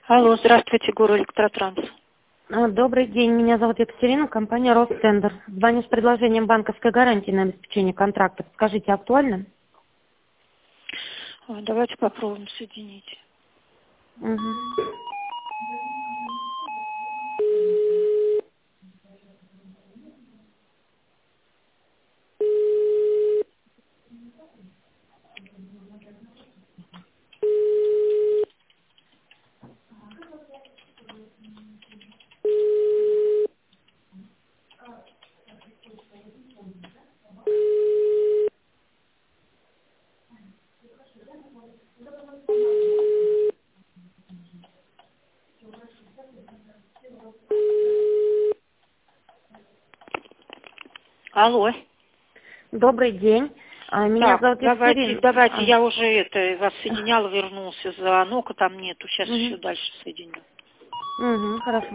Алло, здравствуйте, Горэлектротранс. Добрый день, меня зовут Екатерина, компания Ростендер. Звоню с предложением банковской гарантии на обеспечение контрактов. Скажите, актуально? Давайте попробуем соединить. Угу. Алло. Добрый день, меня Так, зовут Екатерина. давайте, я уже вас соединяла, вернулся звонок, а там нету. Сейчас еще дальше соединю. Угу, хорошо.